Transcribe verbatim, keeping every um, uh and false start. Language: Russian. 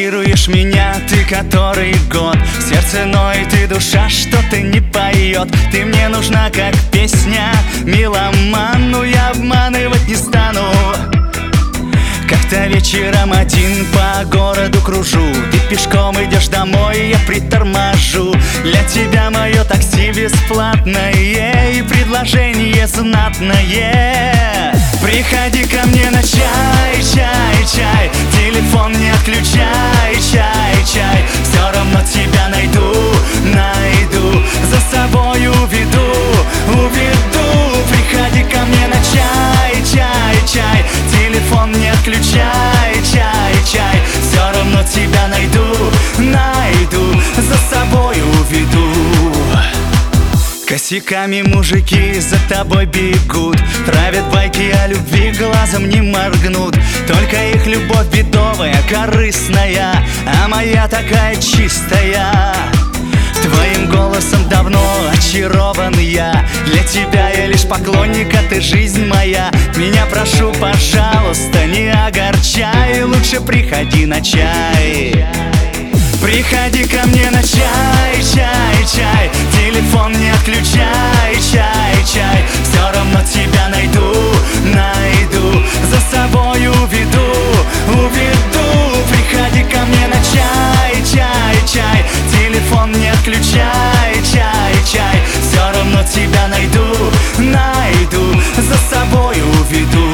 игнорируешь меня, ты который год. Сердце ноет и душа что-то не поет. Ты мне нужна как песня, меломан, но я обманывать не стану. Как-то вечером один по городу кружу. Ты пешком идешь домой, я приторможу. Для тебя мое такси бесплатное и предложение знатное. Приходи ко мне на чай, чай, чай. Телефон не отключай, чай, чай. Все равно тебя найду, найду. За собой уведу, уведу. Приходи ко мне на чай, чай, чай. Телефон не отключай, чай, чай. Все равно тебя найду, найду. За собой уведу. Косяками мужики за тобой бегут, травят байки о любви, глазом не моргнут. Только их любовь бедовая, корыстная, а моя такая чистая. Твоим голосом давно очарован я. Для тебя я лишь поклонник, а ты жизнь моя. Меня прошу, пожалуйста, не огорчай. Лучше приходи на чай. Приходи ко мне на чай, чай, чай. Телефон не отключай, чай, чай. Все равно тебя найду, найду. За собой уведу, уведу. Приходи ко мне на чай, чай, чай. Телефон не отключай, чай, чай. Все равно тебя найду, найду. За собой уведу.